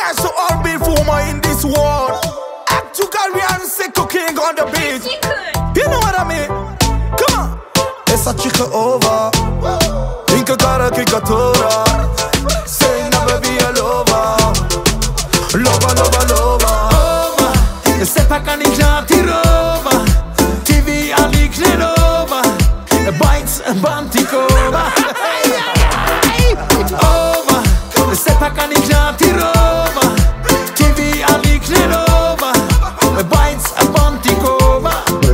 rise to all beef woman in this world. Act to carry and say cooking on the beat. You know what I mean? Come on. Essa chica over. Inca cara kicatora. Say never be a lover. Lover, lover, lover. Over. Sepa kanika ti roba. TV ali klerova. Bites bantikova. Over. Sepa kanika ti roba. TV ali klerova. Bites bantikova.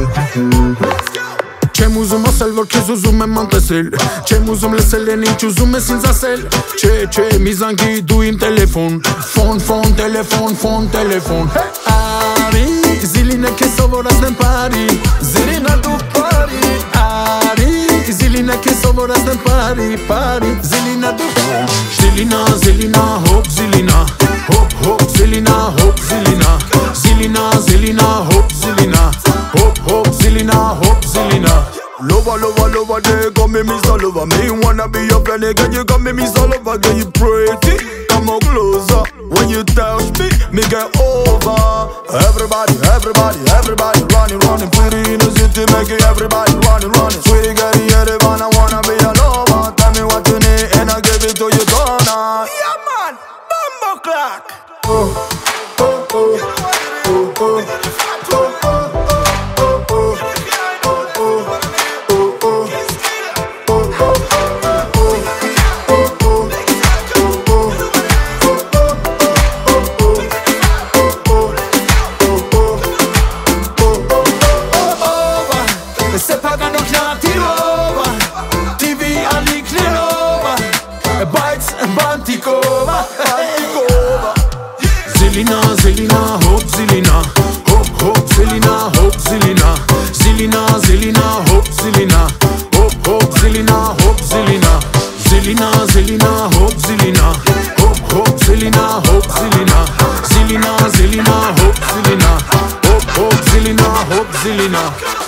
Qem uzum o sel, vor qez uzum me mantesel. Qem uzum leseleni që uzum me sinzasel. Qe mizangi duim telefon. Fon, telefon. Ari, zilin e kesovoras në pari. Zilin a du pari. Ari, zilin e kesovoras në pari. Zilin a du pari. Zilina, hop, zilina. Hop, zilina, hop, zilina. Zilina, hop, zilina. Hop, zilina. Lover, they got me miss all over. Me wanna be your friend again, you got me miss all over. Girl, you pretty, come on closer. When you touch me get over. Everybody running. Pretty in the city, making everybody running. Sweetie, girl, you're the one I wanna be your lover. Tell me what you need and I'll give it to you gonna. Yeah, man, Bumbo Clock. Se pagano chiati roba. TV ali klerova. Bites bantikova. Zilina, hop, zilina. Hop, zilina, hop, zilina. Zilina, hop, zilina. Hop, zilina, hop, zilina. Zilina, hop, zilina. Hop, zilina, hop, zilina. Zilina, hop, zilina. Hop, zilina, hop, zilina.